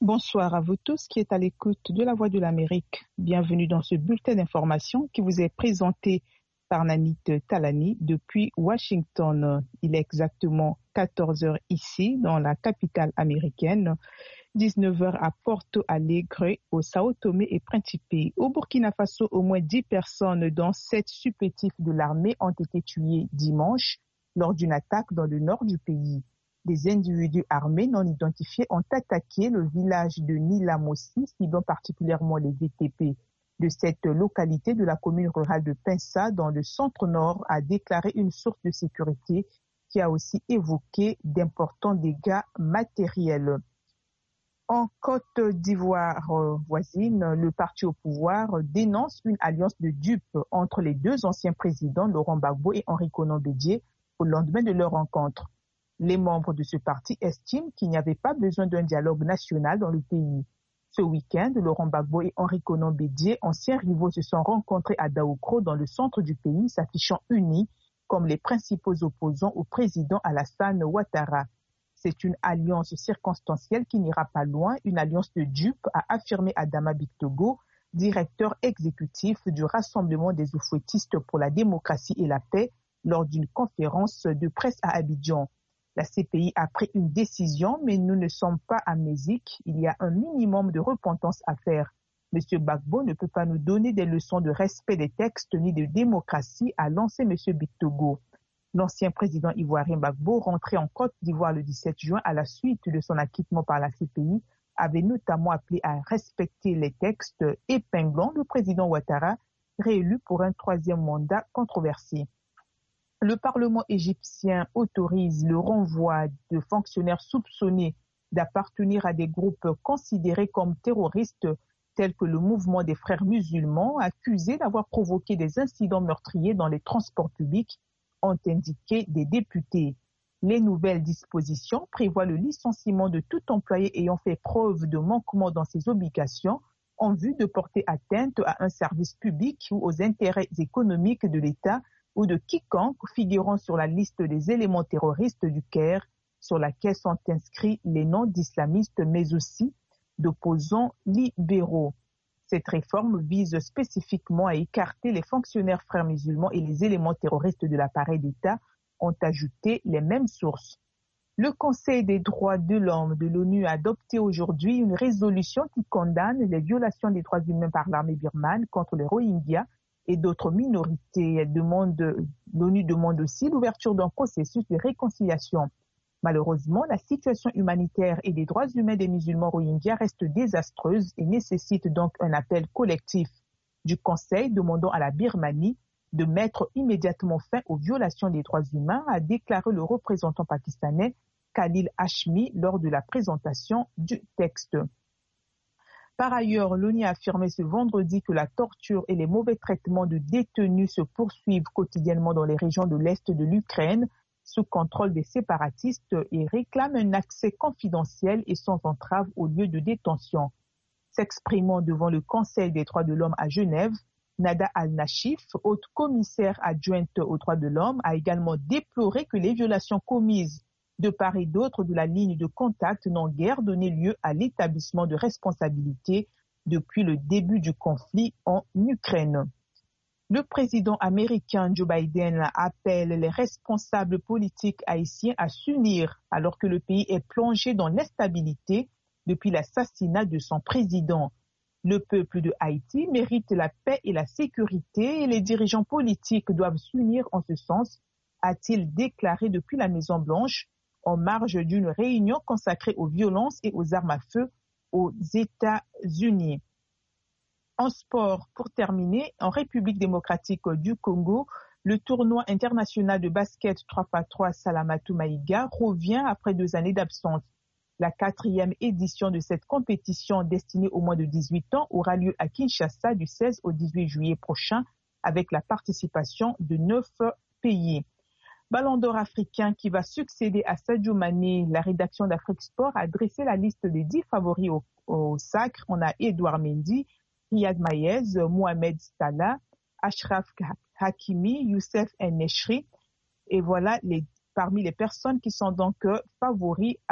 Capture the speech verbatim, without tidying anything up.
Bonsoir à vous tous qui êtes à l'écoute de la Voix de l'Amérique. Bienvenue dans ce bulletin d'information qui vous est présenté par Nanit Talani depuis Washington. Il est exactement quatorze heures ici, dans la capitale américaine, dix-neuf heures à Porto Alegre, au Sao Tomé et Principe. Au Burkina Faso, au moins dix personnes, dont sept supplétifs de l'armée, ont été tuées dimanche lors d'une attaque dans le nord du pays. Des individus armés non identifiés ont attaqué le village de Nilamossi, ciblant particulièrement les V T P de cette localité de la commune rurale de Pinsa, dans le centre-nord, a déclaré une source de sécurité qui a aussi évoqué d'importants dégâts matériels. En Côte d'Ivoire voisine, le parti au pouvoir dénonce une alliance de dupes entre les deux anciens présidents, Laurent Gbagbo et Henri Konan Bédié, au lendemain de leur rencontre. Les membres de ce parti estiment qu'il n'y avait pas besoin d'un dialogue national dans le pays. Ce week-end, Laurent Gbagbo et Henri Konan Bédié, anciens rivaux, se sont rencontrés à Daoukro, dans le centre du pays, s'affichant unis comme les principaux opposants au président Alassane Ouattara. C'est une alliance circonstancielle qui n'ira pas loin, une alliance de dupes, a affirmé Adama Bictogo, directeur exécutif du Rassemblement des Oufouettistes pour la démocratie et la paix, lors d'une conférence de presse à Abidjan. La C P I a pris une décision, mais nous ne sommes pas amnésiques. Il y a un minimum de repentance à faire. Monsieur Gbagbo ne peut pas nous donner des leçons de respect des textes ni de démocratie, a lancé Monsieur Bictogo. L'ancien président ivoirien Gbagbo, rentré en Côte d'Ivoire le dix-sept juin à la suite de son acquittement par la C P I, avait notamment appelé à respecter les textes épinglant le président Ouattara, réélu pour un troisième mandat controversé. Le Parlement égyptien autorise le renvoi de fonctionnaires soupçonnés d'appartenir à des groupes considérés comme terroristes tels que le mouvement des frères musulmans, accusés d'avoir provoqué des incidents meurtriers dans les transports publics, ont indiqué des députés. Les nouvelles dispositions prévoient le licenciement de tout employé ayant fait preuve de manquement dans ses obligations en vue de porter atteinte à un service public ou aux intérêts économiques de l'État ou de quiconque figurant sur la liste des éléments terroristes du Caire, sur laquelle sont inscrits les noms d'islamistes, mais aussi d'opposants libéraux. Cette réforme vise spécifiquement à écarter les fonctionnaires frères musulmans et les éléments terroristes de l'appareil d'État, ont ajouté les mêmes sources. Le Conseil des droits de l'homme de l'ONU a adopté aujourd'hui une résolution qui condamne les violations des droits humains par l'armée birmane contre les Rohingyas et d'autres minorités. Elle demande, l'ONU demande aussi l'ouverture d'un processus de réconciliation. Malheureusement, la situation humanitaire et des droits humains des musulmans rohingyas reste désastreuse et nécessite donc un appel collectif du Conseil demandant à la Birmanie de mettre immédiatement fin aux violations des droits humains, a déclaré le représentant pakistanais Khalil Hashmi lors de la présentation du texte. Par ailleurs, l'ONU a affirmé ce vendredi que la torture et les mauvais traitements de détenus se poursuivent quotidiennement dans les régions de l'Est de l'Ukraine, sous contrôle des séparatistes, et réclame un accès confidentiel et sans entrave aux lieux de détention. S'exprimant devant le Conseil des droits de l'homme à Genève, Nada Al-Nashif, haute commissaire adjointe aux droits de l'homme, a également déploré que les violations commises de part et d'autre de la ligne de contact n'ont guère donné lieu à l'établissement de responsabilités depuis le début du conflit en Ukraine. Le président américain Joe Biden appelle les responsables politiques haïtiens à s'unir alors que le pays est plongé dans l'instabilité depuis l'assassinat de son président. Le peuple de Haïti mérite la paix et la sécurité et les dirigeants politiques doivent s'unir en ce sens, a-t-il déclaré depuis la Maison-Blanche en marge d'une réunion consacrée aux violences et aux armes à feu aux États-Unis. En sport, pour terminer, en République démocratique du Congo, le tournoi international de basket trois par trois Salamatu Maïga revient après deux années d'absence. La quatrième édition de cette compétition destinée aux moins de dix-huit ans aura lieu à Kinshasa du seize au dix-huit juillet prochain avec la participation de neuf pays. Ballon d'or africain qui va succéder à Sadio Mané, la rédaction d'Afrique Sport a dressé la liste des dix favoris au, au sacre. On a Edouard Mendy, Riyad Mahrez, Mohamed Salah, Achraf Hakimi, Youssef En-Nesyri. Et voilà les, parmi les personnes qui sont donc favoris